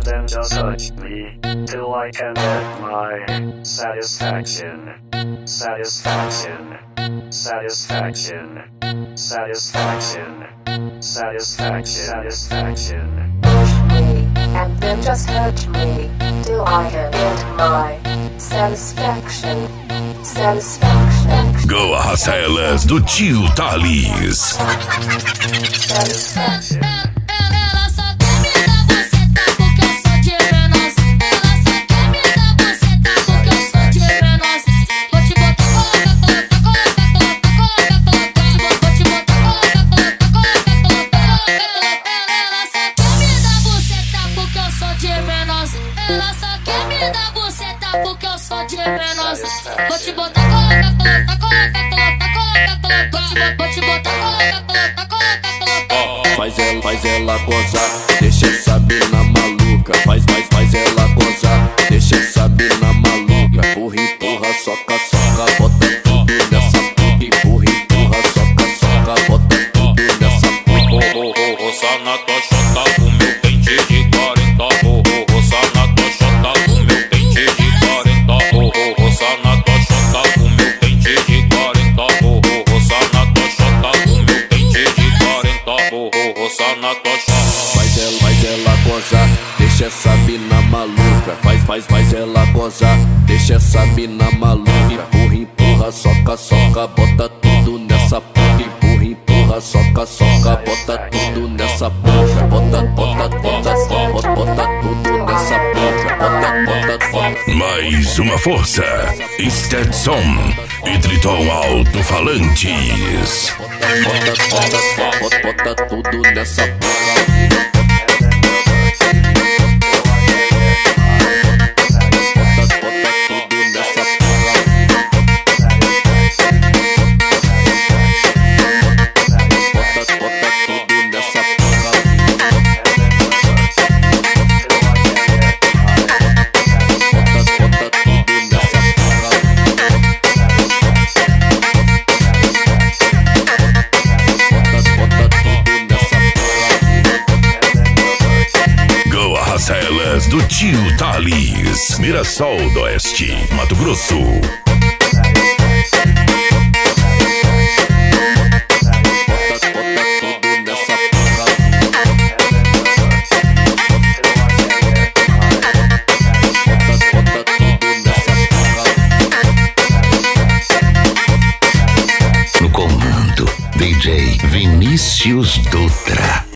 then just touch me till I can get my satisfaction. Satisfaction. Satisfaction. Satisfaction. Satisfaction. Satisfaction. Push me and then just hurt me till I can get my satisfaction. Satisfaction. Go Arraça-Elas do tio Thales. Satisfaction. Ela só quer me dar buceta porque eu sou de Venus. Ela só quer me dar buceta porque eu sou de Venus. Vou te botar coloca, vou te botar coloca. Ela só quer me dar buceta porque eu sou de Venus. Ela só quer me dar buceta porque eu sou de Venus. Vou te botar coloca. Vou te botar coloca. Faz ela gozar, deixa essa mina maluca. Faz ela gozar, deixa essa mina maluca. Empurra, soca, bota tudo nessa puta. Empurra, soca, bota tudo nessa puta. Roça na tua chota com meu pente de 40. Roça na tua chota com meu pente de 40. Roça na tua chota com meu pente de 40. Roça na tua chota com meu pente de 40. Roça na tua chota. Faz ela gozar, deixa essa mina maluca. Faz ela gozar, deixa essa mina maluca. Empurra, soca, bota tudo nessa puta. Empurra, soca, bota tudo nessa puta. Bota tudo nessa puta. Bota. Mais uma força. Stetson e Triton Alto-Falantes. Bota tudo nessa puta. Arraça-Elas do tio Thales. Mirassol do Oeste, Mato Grosso. No comando, DJ Vinícius Dutra.